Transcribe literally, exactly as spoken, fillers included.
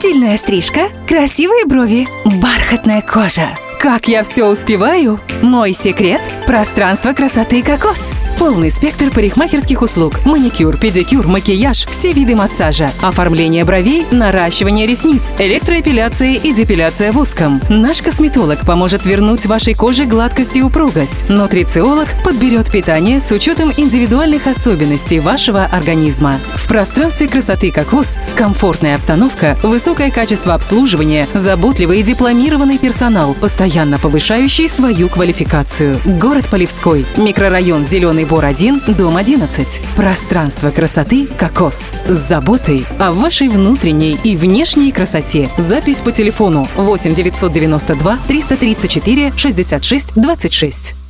Стильная стрижка, красивые брови, бархатная кожа. Как я все успеваю? Мой секрет – пространство красоты «Кокос». Полный спектр парикмахерских услуг. Маникюр, педикюр, макияж, все виды массажа. Оформление бровей, наращивание ресниц, электроэпиляция и депиляция воском. Наш косметолог поможет вернуть вашей коже гладкость и упругость. Нутрициолог подберет питание с учетом индивидуальных особенностей вашего организма. В пространстве красоты «Кокос» комфортная обстановка, высокое качество обслуживания, заботливый и дипломированный персонал, постоянно повышающий свою квалификацию. Город Полевской, микрорайон Зеленый Бор один, дом одиннадцать. Пространство красоты «Кокос». С заботой о вашей внутренней и внешней красоте. Запись по телефону восемь девятьсот девяносто два триста тридцать четыре шестьдесят шесть двадцать шесть.